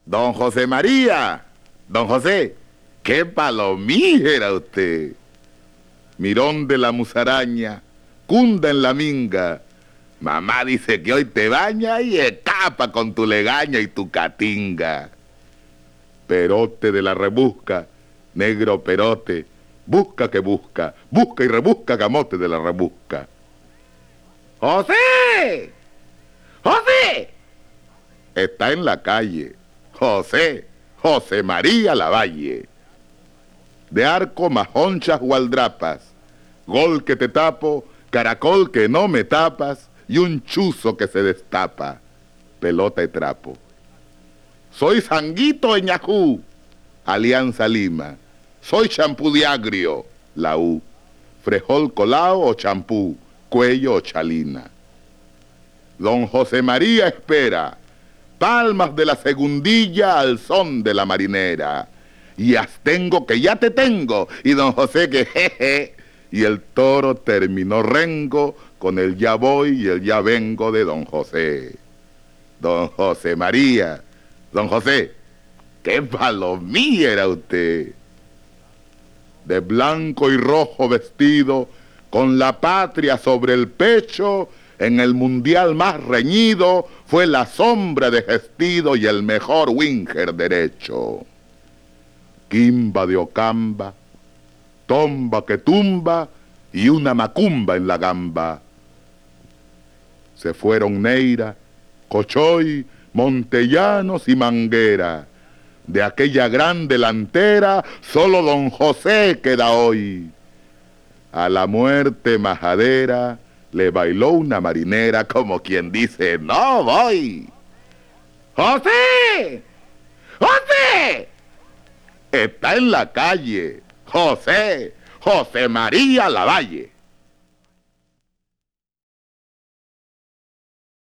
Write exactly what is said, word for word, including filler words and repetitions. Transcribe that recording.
Don José María, don José, qué palomíjera usted. Mirón de la musaraña, cunda en la minga. Mamá dice que hoy te baña y escapa con tu legaña y tu catinga. Perote de la rebusca, negro perote, busca que busca, busca y rebusca camote de la rebusca. ¡José! ¡José! Está en la calle. José, José María Lavalle. De arco, majonchas, gualdrapas, gol que te tapo, caracol que no me tapas, y un chuzo que se destapa, pelota y trapo. Soy Sanguito Eñajú, Alianza Lima. Soy champú de agrio, la U. Frejol colao o champú, cuello o chalina. Don José María espera, palmas de la segundilla al son de la marinera. Y astengo que ya te tengo, y don José que jeje. Y el toro terminó rengo con el ya voy y el ya vengo de don José. Don José María, don José, qué palomía era usted. De blanco y rojo vestido, con la patria sobre el pecho, en el mundial más reñido, fue la sombra de Gestido y el mejor winger derecho. Quimba de Ocamba, tomba que tumba y una macumba en la gamba. Se fueron Neira, Cochoy, Montellanos y Manguera. De aquella gran delantera, solo don José queda hoy. A la muerte majadera le bailó una marinera como quien dice, no voy. ¡José! ¡José! Está en la calle. José, José María Lavalle.